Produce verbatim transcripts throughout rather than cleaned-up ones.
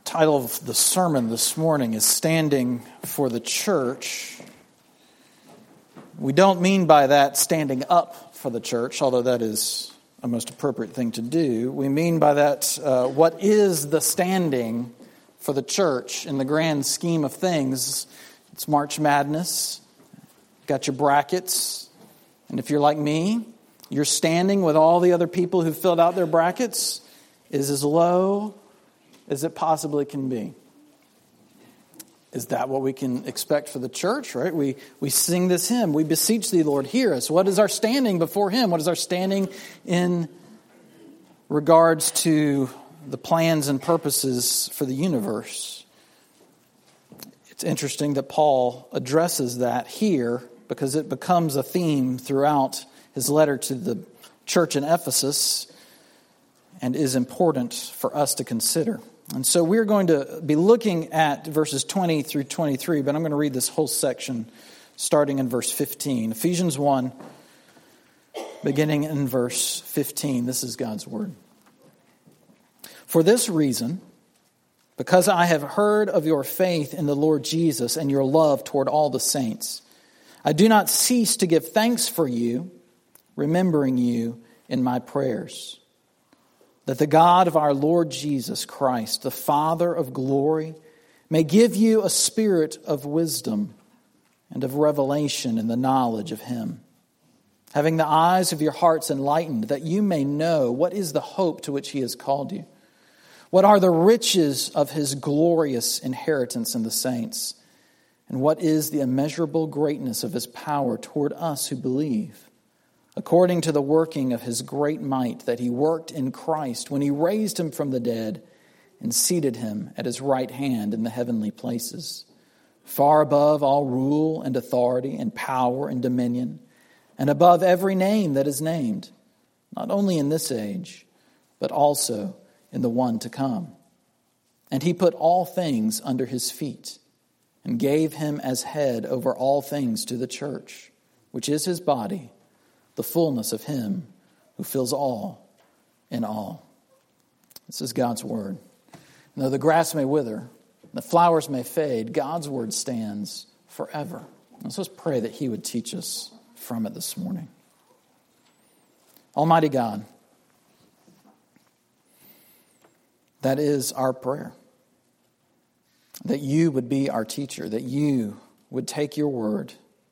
title of the sermon this morning is Standing for the Church. We don't mean by that standing up for the church, although that is a most appropriate thing to do. We mean by that uh, what is the standing for the church in the grand scheme of things. It's March Madness. You've got your brackets. And if you're like me, your standing with all the other people who filled out their brackets is as low as it possibly can be. Is that what we can expect for the church, right? We we sing this hymn, we beseech thee, Lord, hear us. What is our standing before him? What is our standing in regards to the plans and purposes for the universe? It's interesting that Paul addresses that here because it becomes a theme throughout his letter to the church in Ephesus and is important for us to consider. And so we're going to be looking at verses twenty through twenty-three, but I'm going to read this whole section starting in verse fifteen. Ephesians one, beginning in verse fifteen. This is God's word. For this reason, because I have heard of your faith in the Lord Jesus and your love toward all the saints, I do not cease to give thanks for you, remembering you in my prayers, that the God of our Lord Jesus Christ, the Father of glory, may give you a spirit of wisdom and of revelation in the knowledge of him, having the eyes of your hearts enlightened, that you may know what is the hope to which he has called you, what are the riches of his glorious inheritance in the saints, and what is the immeasurable greatness of his power toward us who believe, according to the working of his great might that he worked in Christ when he raised him from the dead and seated him at his right hand in the heavenly places, far above all rule and authority and power and dominion, and above every name that is named, not only in this age, but also in the one to come. And he put all things under his feet and gave him as head over all things to the church, which is his body, the fullness of him who fills all in all. This is God's word. And though the grass may wither, the flowers may fade, God's word stands forever. And so let's pray that he would teach us from it this morning. Almighty God, that is our prayer. That you would be our teacher, that you would take your word,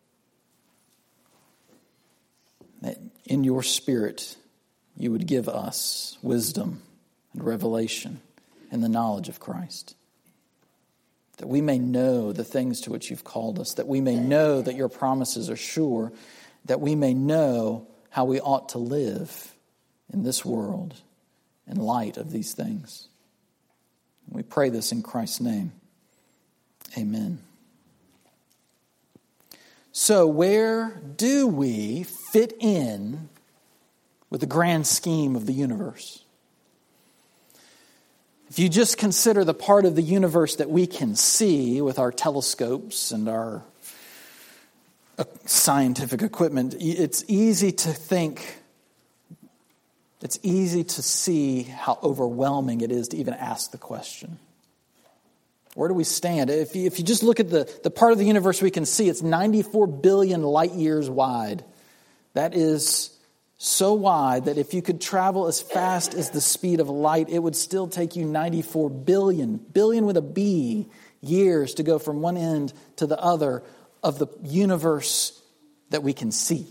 that in your spirit you would give us wisdom and revelation and the knowledge of Christ. That we may know the things to which you've called us, that we may know that your promises are sure, that we may know how we ought to live in this world in light of these things. We pray this in Christ's name. Amen. So where do we fit in with the grand scheme of the universe? If you just consider the part of the universe that we can see with our telescopes and our scientific equipment, it's easy to think, it's easy to see how overwhelming it is to even ask the question. Where do we stand? If you, if you just look at the, the part of the universe we can see, it's ninety-four billion light years wide. That is so wide that if you could travel as fast as the speed of light, it would still take you ninety-four billion, billion with a B, years to go from one end to the other of the universe that we can see.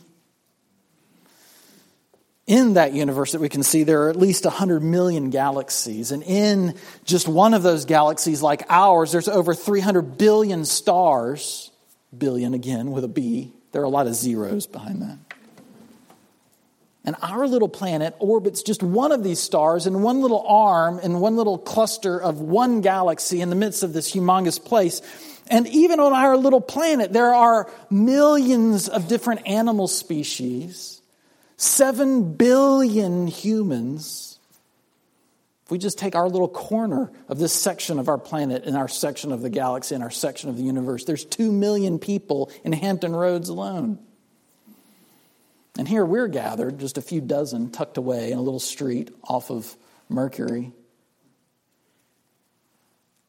In that universe that we can see, there are at least one hundred million galaxies. And in just one of those galaxies, like ours, there's over three hundred billion stars. Billion, again, with a B. There are a lot of zeros behind that. And our little planet orbits just one of these stars in one little arm, in one little cluster of one galaxy in the midst of this humongous place. And even on our little planet, there are millions of different animal species. Seven billion humans. If we just take our little corner of this section of our planet and our section of the galaxy and our section of the universe, there's two million people in Hampton Roads alone. And here we're gathered, just a few dozen, tucked away in a little street off of Mercury.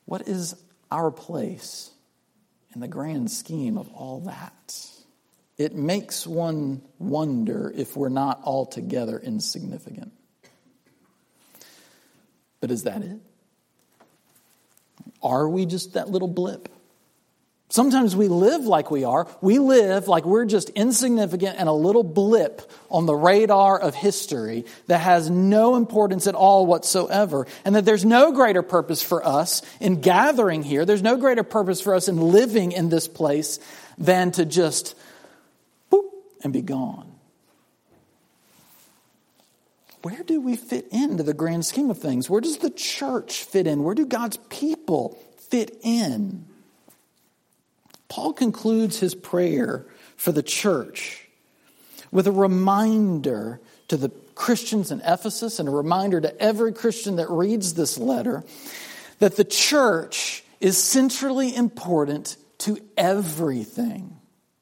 what is our place in the grand scheme of all that? It makes one wonder if we're not altogether insignificant. But is that it? Are we just that little blip? Sometimes we live like we are. We live like we're just insignificant and a little blip on the radar of history that has no importance at all whatsoever. And that there's no greater purpose for us in gathering here. There's no greater purpose for us in living in this place than to just boop and be gone. Where do we fit into the grand scheme of things? Where does the church fit in? Where do God's people fit in? Paul concludes his prayer for the church with a reminder to the Christians in Ephesus and a reminder to every Christian that reads this letter that the church is centrally important to everything.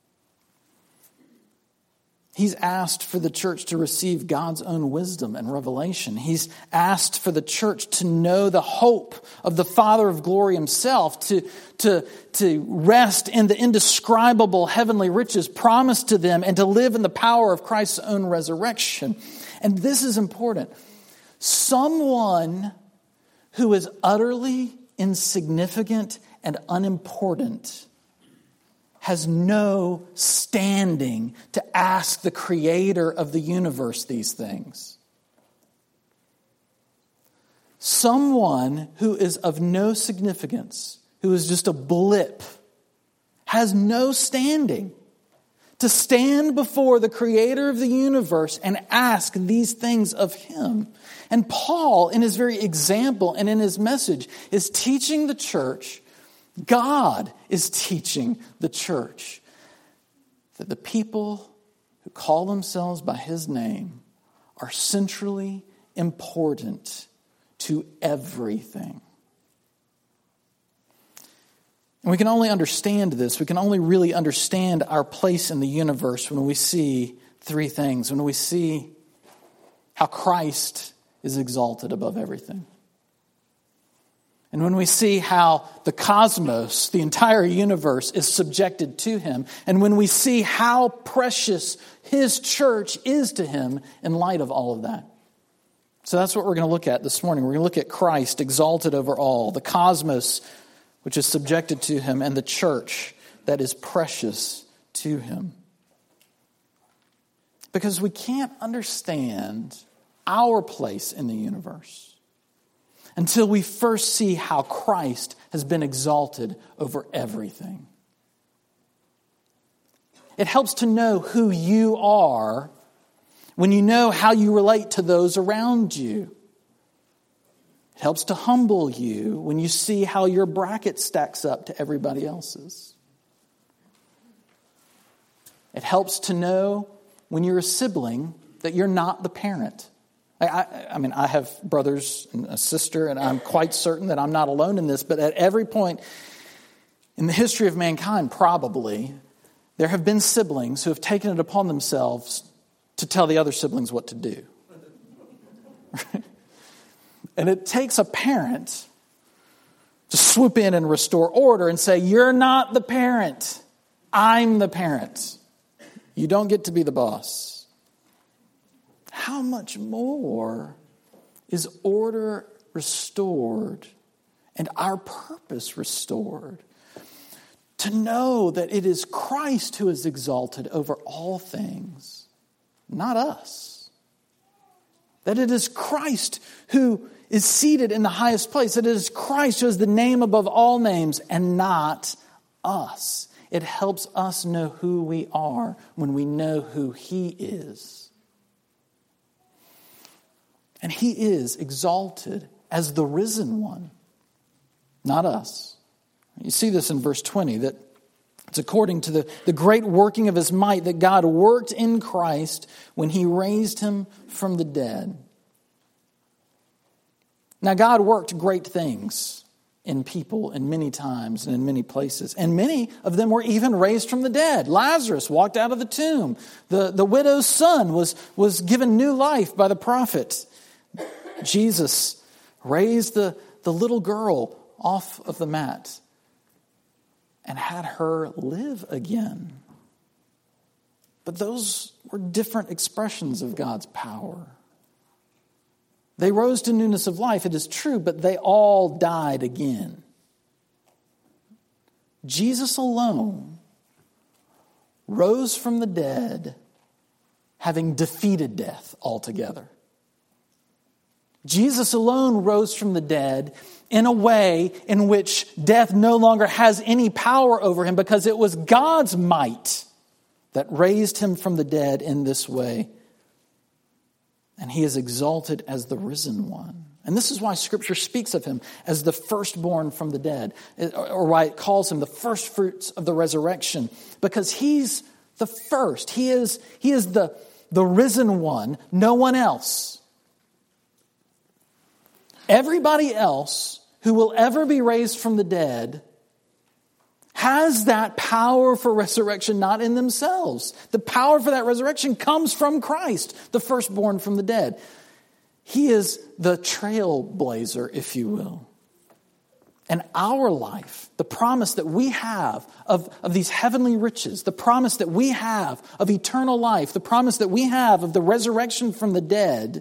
He's asked for the church to receive God's own wisdom and revelation. He's asked for the church to know the hope of the Father of glory himself, to, to, to rest in the indescribable heavenly riches promised to them, and to live in the power of Christ's own resurrection. And this is important. Someone who is utterly insignificant and unimportant has no standing to ask the creator of the universe these things. Someone who is of no significance, who is just a blip, has no standing to stand before the creator of the universe and ask these things of him. And Paul, in his very example and in his message, is teaching the church, God is teaching the church, that the people who call themselves by his name are centrally important to everything. And we can only understand this, we can only really understand our place in the universe when we see three things. When we see how Christ is exalted above everything. And when we see how the cosmos, the entire universe, is subjected to him, and when we see how precious his church is to him in light of all of that. So that's what we're going to look at this morning. We're going to look at Christ exalted over all, the cosmos which is subjected to him, and the church that is precious to him. Because we can't understand our place in the universe until we first see how Christ has been exalted over everything. It helps to know who you are when you know how you relate to those around you. It helps to humble you when you see how your bracket stacks up to everybody else's. It helps to know when you're a sibling that you're not the parent. I, I, I mean, I have brothers and a sister, and I'm quite certain that I'm not alone in this, but at every point in the history of mankind, probably, there have been siblings who have taken it upon themselves to tell the other siblings what to do. And it takes a parent to swoop in and restore order and say, you're not the parent, I'm the parent. You don't get to be the boss. How much more is order restored and our purpose restored? To know that it is Christ who is exalted over all things, not us. That it is Christ who is seated in the highest place. That it is Christ who has the name above all names and not us. It helps us know who we are when we know who He is. And He is exalted as the risen one, not us. You see this in verse twenty, that it's according to the, the great working of His might that God worked in Christ when He raised Him from the dead. Now, God worked great things in people in many times and in many places. And many of them were even raised from the dead. Lazarus walked out of the tomb. The, the widow's son was, was given new life by the prophet. Jesus raised the, the little girl off of the mat and had her live again. But those were different expressions of God's power. They rose to newness of life, it is true, but they all died again. Jesus alone rose from the dead, having defeated death altogether. Jesus alone rose from the dead in a way in which death no longer has any power over him, because it was God's might that raised him from the dead in this way. And he is exalted as the risen one. And this is why Scripture speaks of him as the firstborn from the dead, or why it calls him the first fruits of the resurrection, because he's the first. He is, he is the, the risen one, no one else. Everybody else who will ever be raised from the dead has that power for resurrection not in themselves. The power for that resurrection comes from Christ, the firstborn from the dead. He is the trailblazer, if you will. And our life, the promise that we have of, of these heavenly riches, the promise that we have of eternal life, the promise that we have of the resurrection from the dead,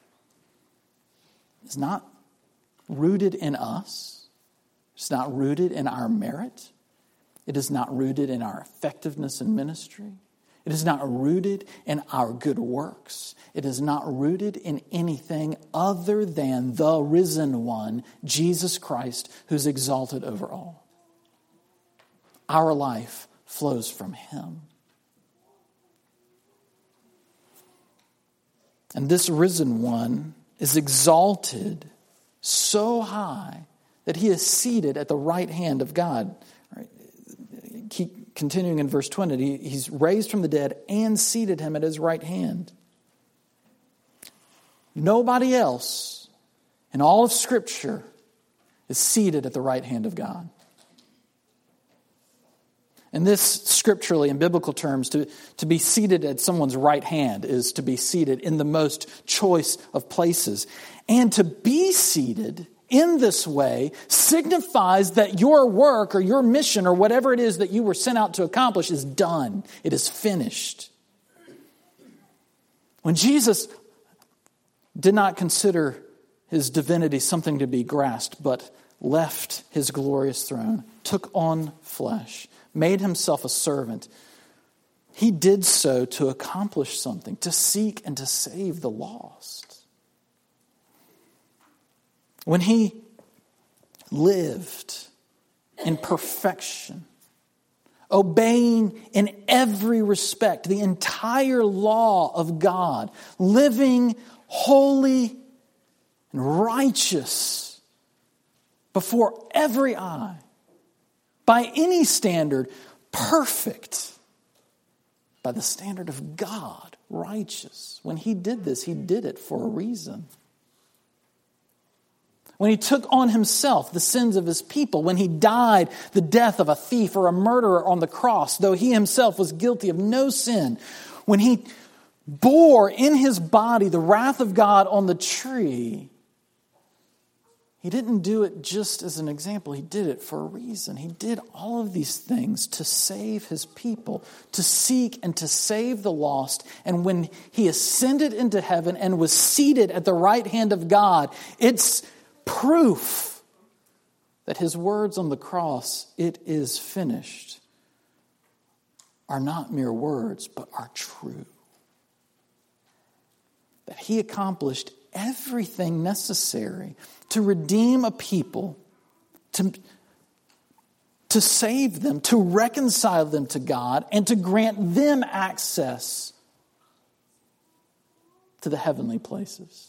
is not rooted in us. It's not rooted in our merit. It is not rooted in our effectiveness in ministry. It is not rooted in our good works. It is not rooted in anything other than the risen one, Jesus Christ, who's exalted over all. Our life flows from him. And this risen one is exalted so high that he is seated at the right hand of God. Right? Keep continuing in verse twenty. He's raised from the dead and seated him at his right hand. Nobody else in all of Scripture is seated at the right hand of God. And this, scripturally, in biblical terms, to, to be seated at someone's right hand is to be seated in the most choice of places. And to be seated in this way signifies that your work or your mission or whatever it is that you were sent out to accomplish is done. It is finished. When Jesus did not consider his divinity something to be grasped, but left his glorious throne, took on flesh, made himself a servant, he did so to accomplish something, to seek and to save the lost. When he lived in perfection, obeying in every respect the entire law of God, living holy and righteous before every eye, by any standard, perfect, by the standard of God, righteous. When he did this, he did it for a reason. When he took on himself the sins of his people, when he died the death of a thief or a murderer on the cross, though he himself was guilty of no sin, when he bore in his body the wrath of God on the tree, he didn't do it just as an example. He did it for a reason. He did all of these things to save his people, to seek and to save the lost. And when he ascended into heaven and was seated at the right hand of God, it's proof that his words on the cross, "It is finished," are not mere words, but are true. That he accomplished everything necessary to redeem a people, to, to save them, to reconcile them to God, and to grant them access to the heavenly places.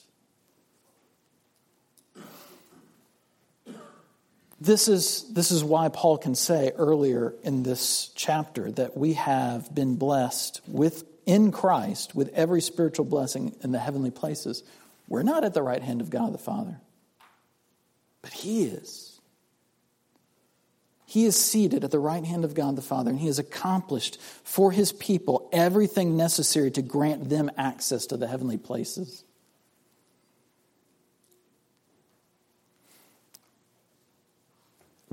This is, this is why Paul can say earlier in this chapter that we have been blessed with in Christ with every spiritual blessing in the heavenly places. We're not at the right hand of God the Father, but he is. He is seated at the right hand of God the Father, and he has accomplished for his people everything necessary to grant them access to the heavenly places.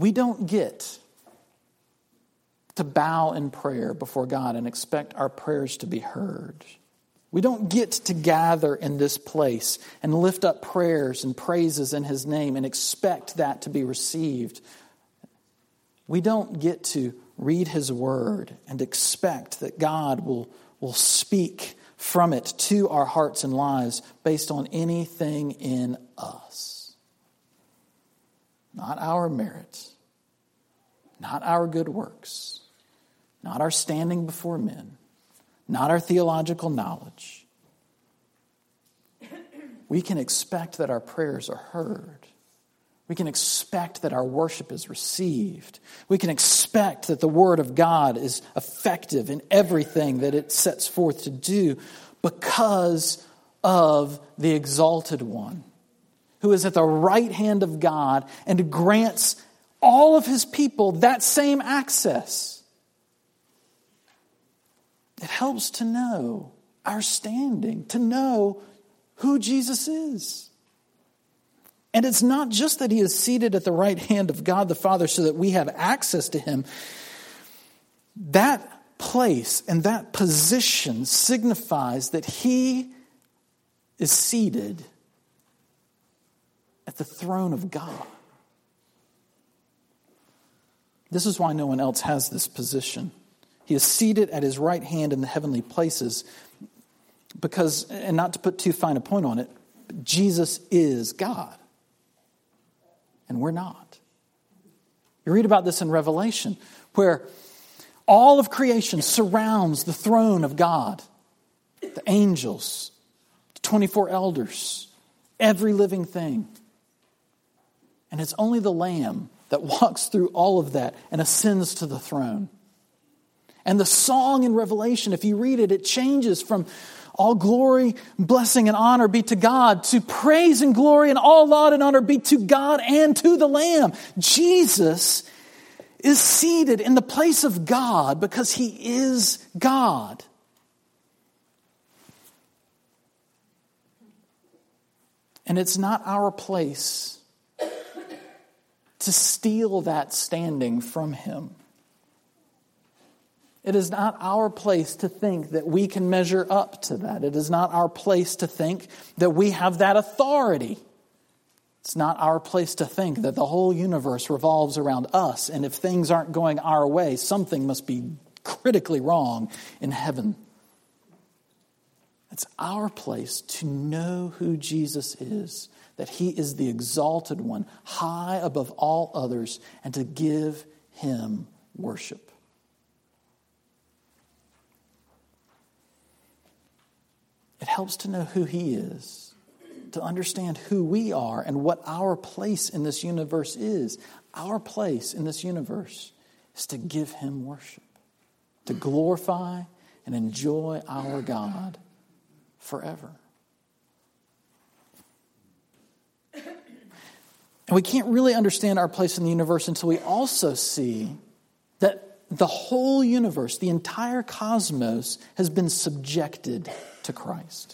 We don't get to bow in prayer before God and expect our prayers to be heard. We don't get to gather in this place and lift up prayers and praises in His name and expect that to be received. We don't get to read His Word and expect that God will, will speak from it to our hearts and lives based on anything in us. Not our merit, not our good works, not our standing before men, not our theological knowledge. We can expect that our prayers are heard. We can expect that our worship is received. We can expect that the Word of God is effective in everything that it sets forth to do because of the Exalted One, who is at the right hand of God and grants all of His people that same access. It helps to know our standing, to know who Jesus is. And it's not just that He is seated at the right hand of God the Father so that we have access to Him. That place and that position signifies that He is seated at the throne of God. This is why no one else has this position. He is seated at His right hand in the heavenly places because, and not to put too fine a point on it, Jesus is God. And we're not. You read about this in Revelation, where all of creation surrounds the throne of God. The angels, the twenty-four elders, every living thing. And it's only the Lamb that walks through all of that and ascends to the throne. And the song in Revelation, if you read it, it changes from all glory, blessing, and honor be to God to praise and glory and all laud and honor be to God and to the Lamb. Jesus is seated in the place of God because He is God. And it's not our place to steal that standing from Him. It is not our place to think that we can measure up to that. It is not our place to think that we have that authority. It's not our place to think that the whole universe revolves around us, and if things aren't going our way, something must be critically wrong in heaven. It's our place to know who Jesus is, that He is the exalted one, high above all others, and to give Him worship. It helps to know who He is, to understand who we are and what our place in this universe is. Our place in this universe is to give Him worship, to glorify and enjoy our God forever. And we can't really understand our place in the universe until we also see that the whole universe, the entire cosmos, has been subjected to Christ.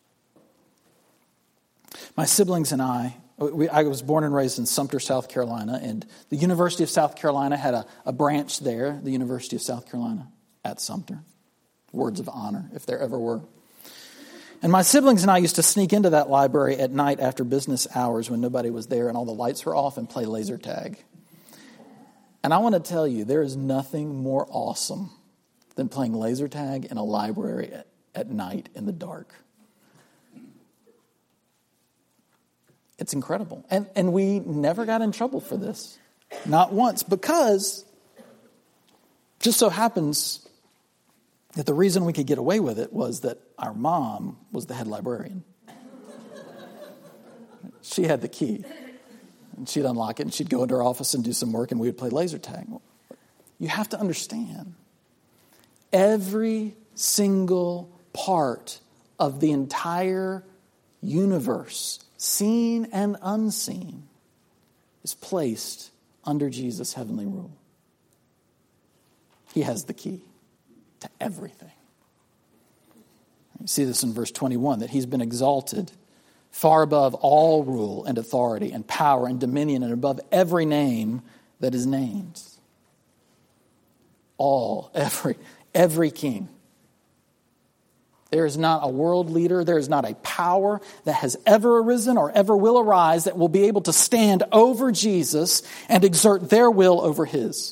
My siblings and I, we, I was born and raised in Sumter, South Carolina, and the University of South Carolina had a, a branch there, the University of South Carolina at Sumter. Words of honor, if there ever were. And my siblings and I used to sneak into that library at night after business hours when nobody was there and all the lights were off and play laser tag. And I want to tell you, there is nothing more awesome than playing laser tag in a library at, at night in the dark. It's incredible. And, and we never got in trouble for this. Not once. Because just so happens that the reason we could get away with it was that our mom was the head librarian. She had the key. And she'd unlock it, and she'd go into her office and do some work, and we would play laser tag. You have to understand, every single part of the entire universe, seen and unseen, is placed under Jesus' heavenly rule. He has the key to everything. You see this in verse twenty-one, that He's been exalted far above all rule and authority and power and dominion and above every name that is named. All, every, every king. There is not a world leader, there is not a power that has ever arisen or ever will arise that will be able to stand over Jesus and exert their will over his.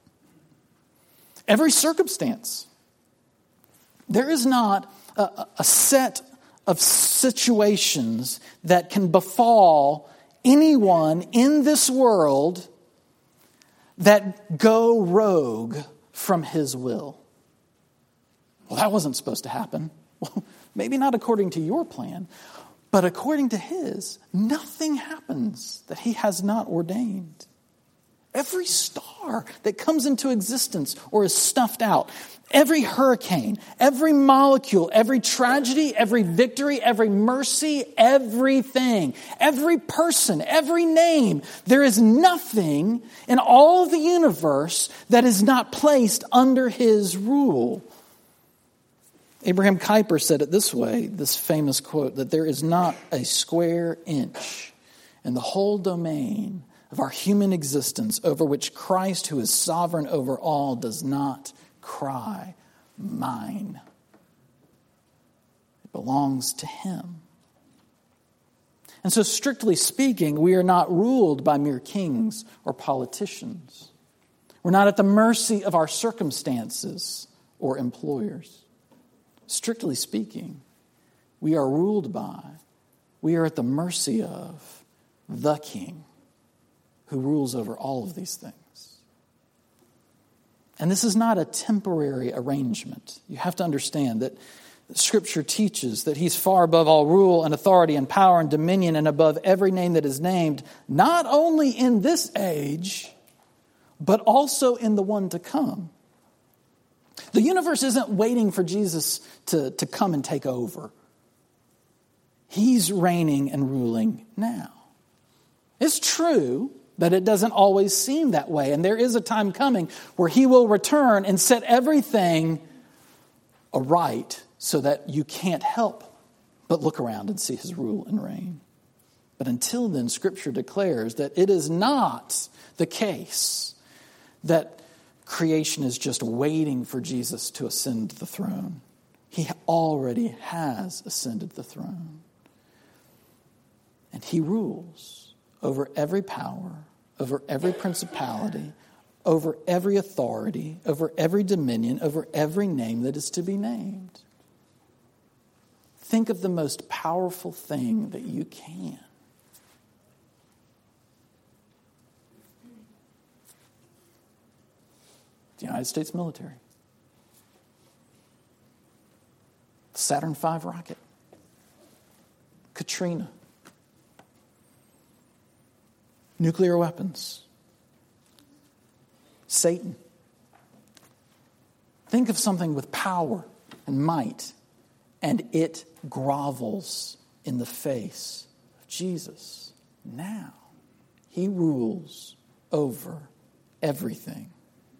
Every circumstance. There is not a, a set of situations that can befall anyone in this world that go rogue from his will. Well, that wasn't supposed to happen. Well, maybe not according to your plan, but according to his, nothing happens that he has not ordained. Every star that comes into existence or is snuffed out, every hurricane, every molecule, every tragedy, every victory, every mercy, everything, every person, every name, there is nothing in all of the universe that is not placed under his rule. Abraham Kuyper said it this way, this famous quote, that there is not a square inch in the whole domain of our human existence over which Christ, who is sovereign over all, does not cry, mine. It belongs to him. And so, strictly speaking, we are not ruled by mere kings or politicians. We're not at the mercy of our circumstances or employers. Strictly speaking, we are ruled by, we are at the mercy of the King who rules over all of these things. And this is not a temporary arrangement. You have to understand that Scripture teaches that he's far above all rule and authority and power and dominion and above every name that is named, not only in this age, but also in the one to come. The universe isn't waiting for Jesus to, to come and take over. He's reigning and ruling now. It's true that it doesn't always seem that way. And there is a time coming where he will return and set everything aright so that you can't help but look around and see his rule and reign. But until then, Scripture declares that it is not the case that creation is just waiting for Jesus to ascend the throne. He already has ascended the throne. And he rules over every power, over every principality, over every authority, over every dominion, over every name that is to be named. Think of the most powerful thing that you can. The United States military. The Saturn five rocket. Katrina. Nuclear weapons. Satan. Think of something with power and might, and it grovels in the face of Jesus. Now, he rules over everything.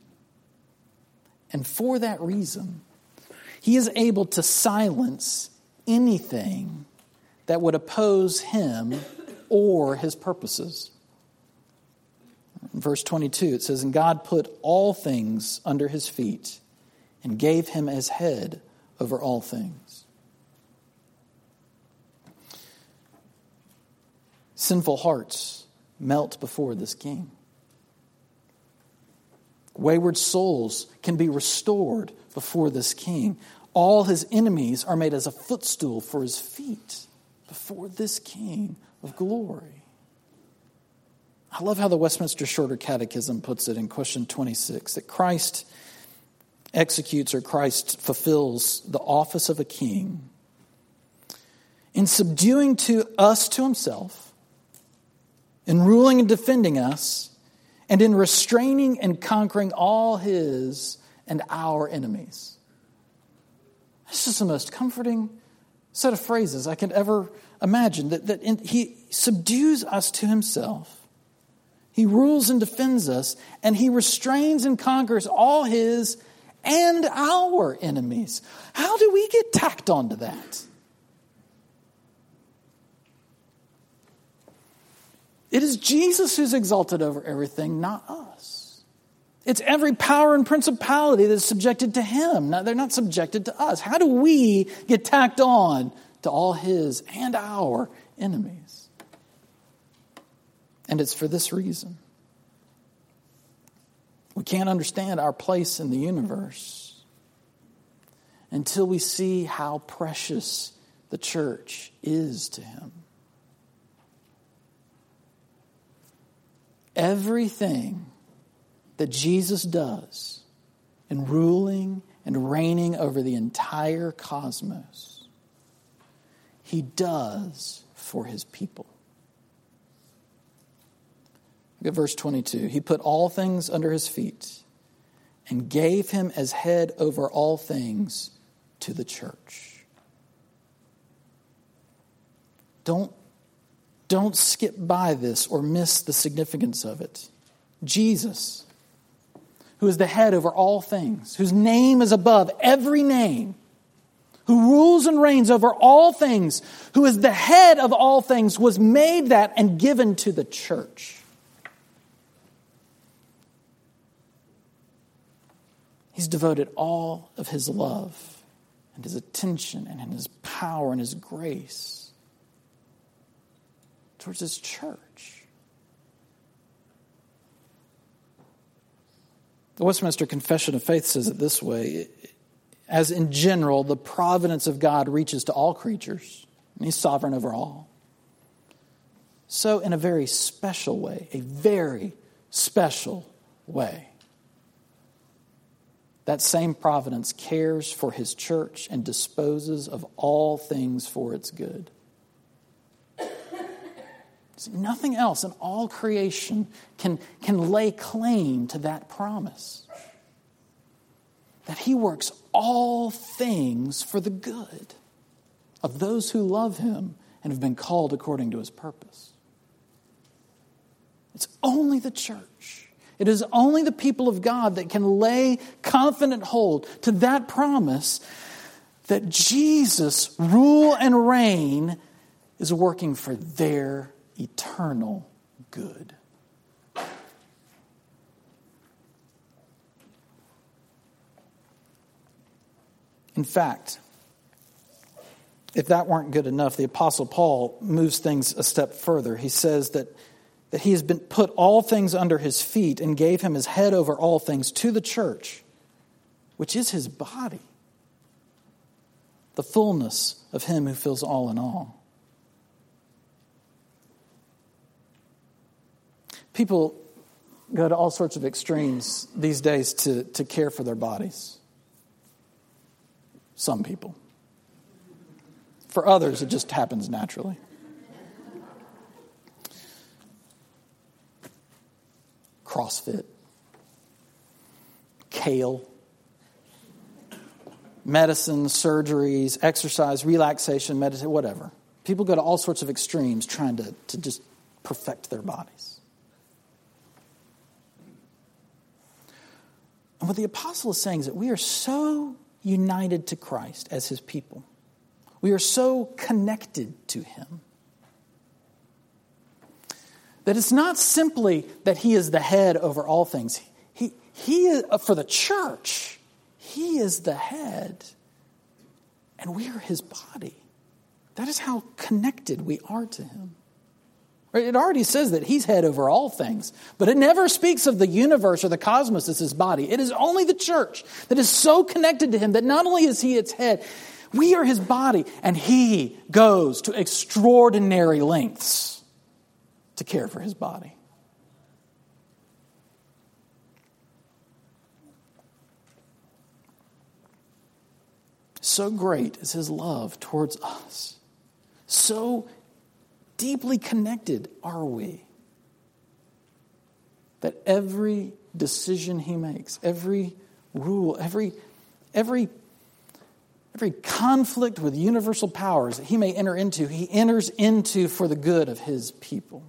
And for that reason, he is able to silence anything that would oppose him or his purposes. In verse twenty-two, it says, "And God put all things under his feet and gave him as head over all things." Sinful hearts melt before this King. Wayward souls can be restored before this King. All his enemies are made as a footstool for his feet before this King of glory. I love how the Westminster Shorter Catechism puts it in question twenty-six, that Christ executes or Christ fulfills the office of a king in subduing to us to himself, in ruling and defending us, and in restraining and conquering all his and our enemies. This is the most comforting set of phrases I could ever imagine, that, that in, he subdues us to himself. He rules and defends us, and he restrains and conquers all his and our enemies. How do we get tacked onto that? It is Jesus who's exalted over everything, not us. It's every power and principality that's subjected to him. Now, they're not subjected to us. How do we get tacked on to all his and our enemies? And it's for this reason. We can't understand our place in the universe until we see how precious the church is to him. Everything that Jesus does in ruling and reigning over the entire cosmos, he does for his people. Look at verse twenty-two. He put all things under his feet and gave him as head over all things to the church. Don't, don't skip by this or miss the significance of it. Jesus, who is the head over all things, whose name is above every name, who rules and reigns over all things, who is the head of all things, was made that and given to the church. He's devoted all of his love and his attention and his power and his grace towards his church. The Westminster Confession of Faith says it this way: as in general, the providence of God reaches to all creatures, and he's sovereign over all, so in a very special way, a very special way, that same providence cares for his church and disposes of all things for its good. Nothing else in all creation can, can lay claim to that promise. That he works all things for the good of those who love him and have been called according to his purpose. It's only the church. It is only the people of God that can lay confident hold to that promise that Jesus' rule and reign is working for their eternal good. In fact, if that weren't good enough, the Apostle Paul moves things a step further. He says that, that he has been put all things under his feet and gave him his head over all things to the church, which is his body, the fullness of him who fills all in all. People go to all sorts of extremes these days to, to care for their bodies. Some people. For others, it just happens naturally. CrossFit, kale, medicine, surgeries, exercise, relaxation, meditation, whatever. People go to all sorts of extremes trying to, to just perfect their bodies. And what the apostle is saying is that we are so united to Christ as his people. We are so connected to him that it's not simply that he is the head over all things. He, he is, for the church, he is the head and we are his body. That is how connected we are to him. It already says that he's head over all things, but it never speaks of the universe or the cosmos as his body. It is only the church that is so connected to him that not only is he its head, we are his body, and he goes to extraordinary lengths to care for his body. So great is his love towards us. So deeply connected are we that every decision he makes, every rule, every every every conflict with universal powers that he may enter into, he enters into for the good of his people.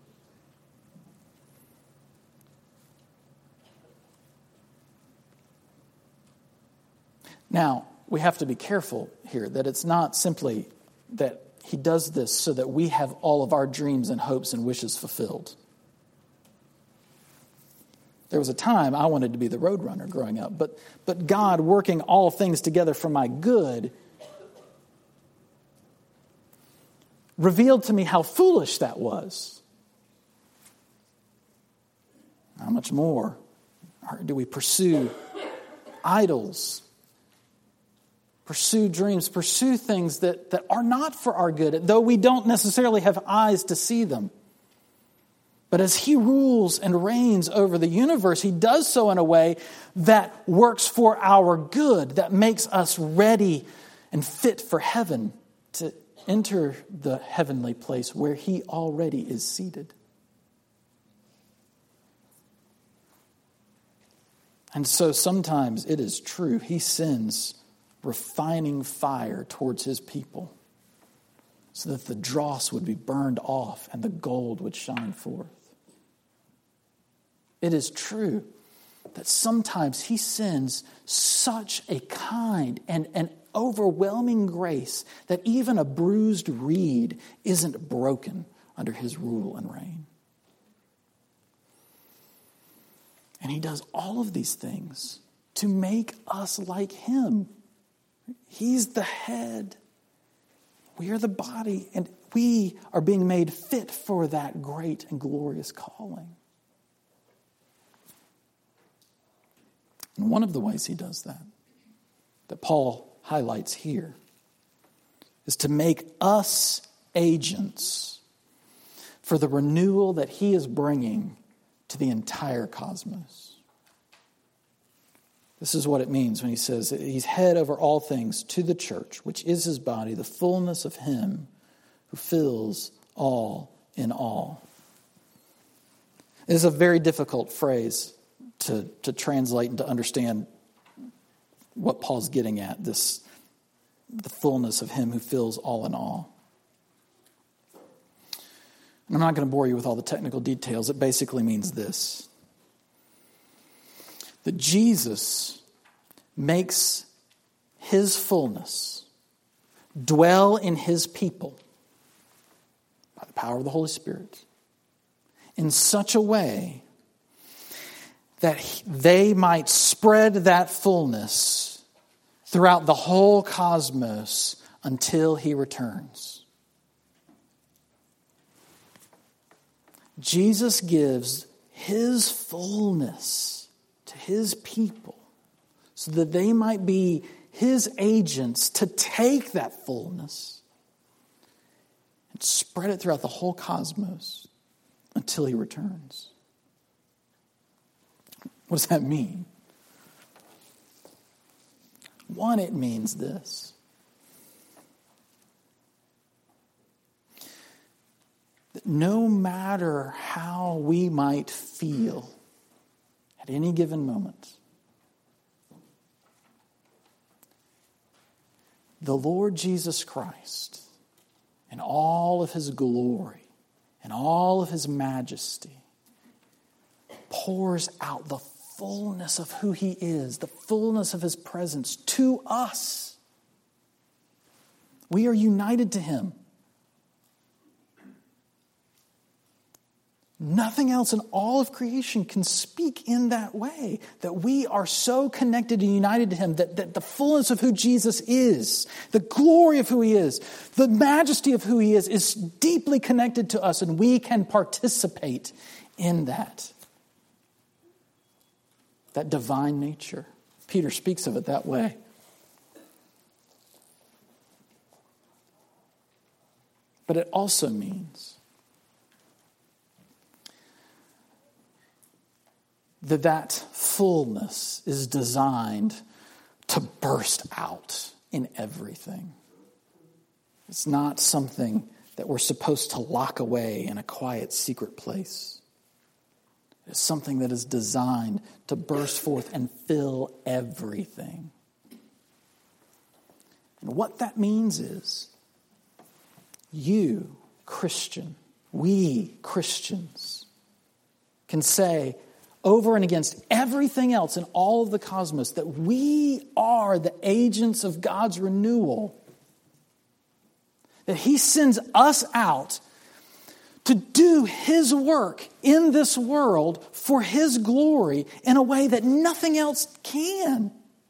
Now, we have to be careful here that it's not simply that he does this so that we have all of our dreams and hopes and wishes fulfilled. There was a time I wanted to be the roadrunner growing up, but, but God working all things together for my good revealed to me how foolish that was. How much more do we pursue idols, pursue dreams, pursue things that, that are not for our good, though we don't necessarily have eyes to see them. But as he rules and reigns over the universe, he does so in a way that works for our good, that makes us ready and fit for heaven to enter the heavenly place where he already is seated. And so sometimes it is true, he sends refining fire towards his people so that the dross would be burned off and the gold would shine forth. It is true that sometimes he sends such a kind and an overwhelming grace that even a bruised reed isn't broken under his rule and reign. And he does all of these things to make us like him. He's the head. We are the body, and we are being made fit for that great and glorious calling. And one of the ways he does that, that Paul highlights here, is to make us agents for the renewal that he is bringing to the entire cosmos. This is what it means when he says that he's head over all things to the church, which is his body, the fullness of him who fills all in all. It is a very difficult phrase to, to translate and to understand what Paul's getting at, this the fullness of him who fills all in all. And I'm not going to bore you with all the technical details. It basically means this: that Jesus makes his fullness dwell in his people by the power of the Holy Spirit in such a way that they might spread that fullness throughout the whole cosmos until he returns. Jesus gives his fullness to his people so that they might be his agents to take that fullness and spread it throughout the whole cosmos until he returns. What does that mean? One, it means this: that no matter how we might feel at any given moment, the Lord Jesus Christ, in all of his glory and all of his majesty, pours out the fullness of who he is, the fullness of his presence to us. We are united to him. Nothing else in all of creation can speak in that way, that we are so connected and united to him, that, that the fullness of who Jesus is, the glory of who he is, the majesty of who he is, is deeply connected to us, and we can participate in that. That divine nature. Peter speaks of it that way. But it also means that that fullness is designed to burst out in everything. It's not something that we're supposed to lock away in a quiet, secret place. It's something that is designed to burst forth and fill everything. And what that means is, you, Christian, we Christians, can say over and against everything else in all of the cosmos that we are the agents of God's renewal. That he sends us out to do His work in this world for His glory in a way that nothing else can.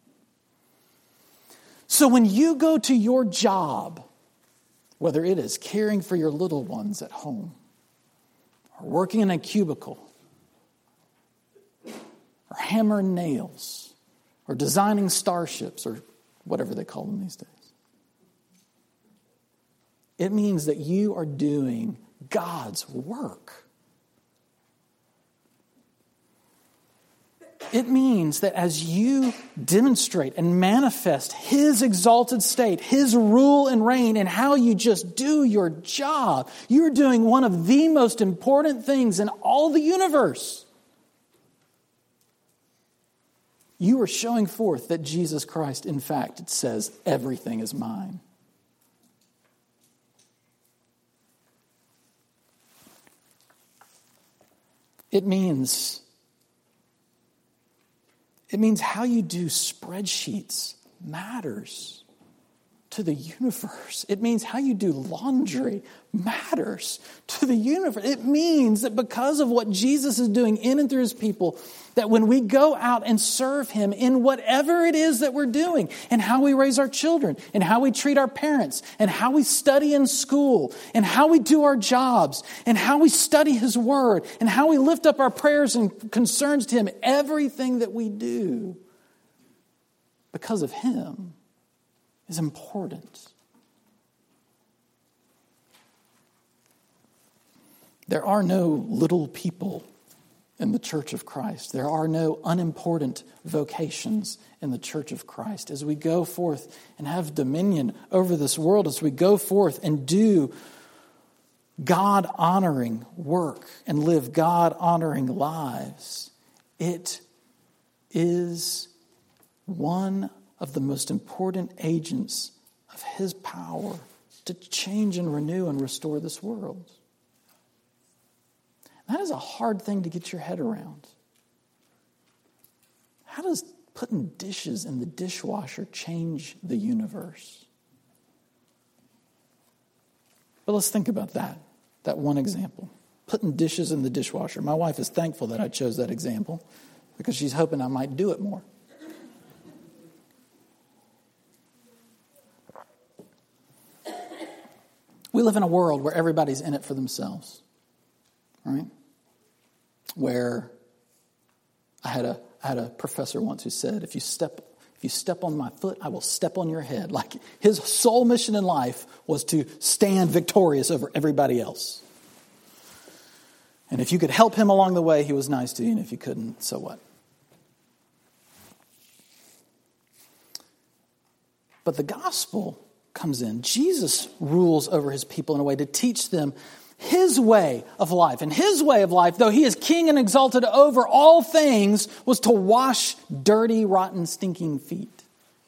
So when you go to your job, whether it is caring for your little ones at home, or working in a cubicle, or hammering nails, or designing starships, or whatever they call them these days, it means that you are doing God's work. It means that as you demonstrate and manifest His exalted state, His rule and reign, and how you just do your job, you're doing one of the most important things in all the universe. You are showing forth that Jesus Christ, in fact, it says, everything is mine. It means, it means how you do spreadsheets matters to the universe. It means how you do laundry matters to the universe. It means that because of what Jesus is doing in and through His people, that when we go out and serve Him in whatever it is that we're doing, and how we raise our children, and how we treat our parents, and how we study in school, and how we do our jobs, and how we study His Word, and how we lift up our prayers and concerns to Him, everything that we do because of Him is important. There are no little people in the Church of Christ. There are no unimportant vocations in the Church of Christ. As we go forth and have dominion over this world, as we go forth and do God-honoring work and live God-honoring lives, it is one of the most important agents of His power to change and renew and restore this world. That is a hard thing to get your head around. How does putting dishes in the dishwasher change the universe? But let's think about that, that one example. Putting dishes in the dishwasher. My wife is thankful that I chose that example because she's hoping I might do it more. We live in a world where everybody's in it for themselves, right? Where I had a I had a professor once who said, if you step if you step on my foot, I will step on your head. Like his sole mission in life was to stand victorious over everybody else. And if you could help him along the way, he was nice to you. And if you couldn't, so what? But the gospel comes in. Jesus rules over His people in a way to teach them His way of life. And His way of life, though He is king and exalted over all things, was to wash dirty, rotten, stinking feet.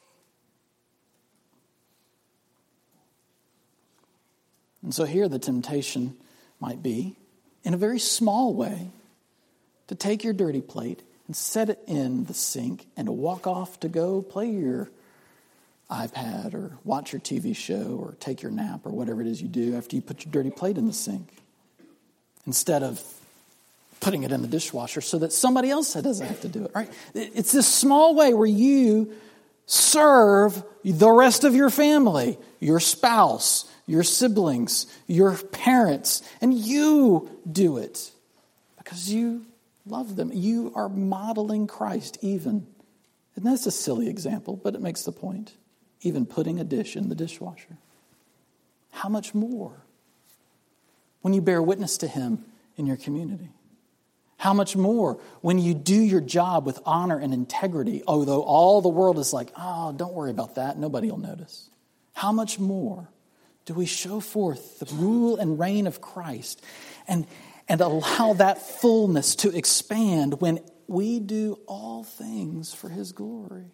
And so here the temptation might be, in a very small way, to take your dirty plate and set it in the sink and to walk off to go play your iPad or watch your T V show or take your nap or whatever it is you do after you put your dirty plate in the sink, instead of putting it in the dishwasher so that somebody else doesn't have to do it, right? It's this small way where you serve the rest of your family, your spouse, your siblings, your parents, and you do it because you love them. You are modeling Christ even. And that's a silly example, but it makes the point. Even putting a dish in the dishwasher. How much more when you bear witness to Him in your community? How much more when you do your job with honor and integrity, although all the world is like, oh, don't worry about that, nobody will notice. How much more do we show forth the rule and reign of Christ and, and allow that fullness to expand when we do all things for His glory?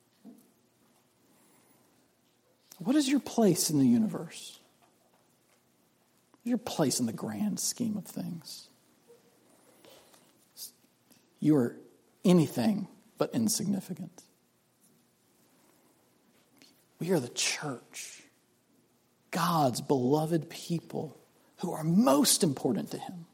What is your place in the universe? Your place in the grand scheme of things? You are anything but insignificant. We are the church, God's beloved people, who are most important to him,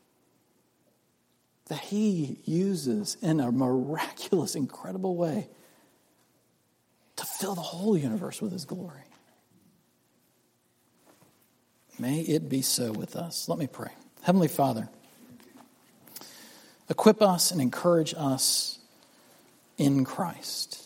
that he uses in a miraculous, incredible way to fill the whole universe with his glory. May it be so with us. Let me pray. Heavenly Father, equip us and encourage us in Christ.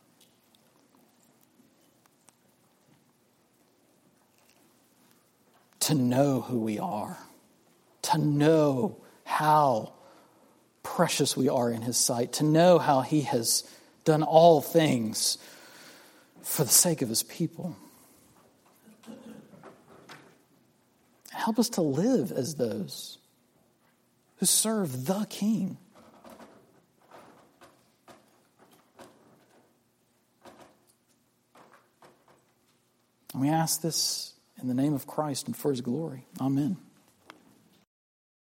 To know who we are, to know how precious we are in his sight, to know how he has done all things for the sake of his people. Help us to live as those who serve the King. And we ask this in the name of Christ and for his glory. Amen.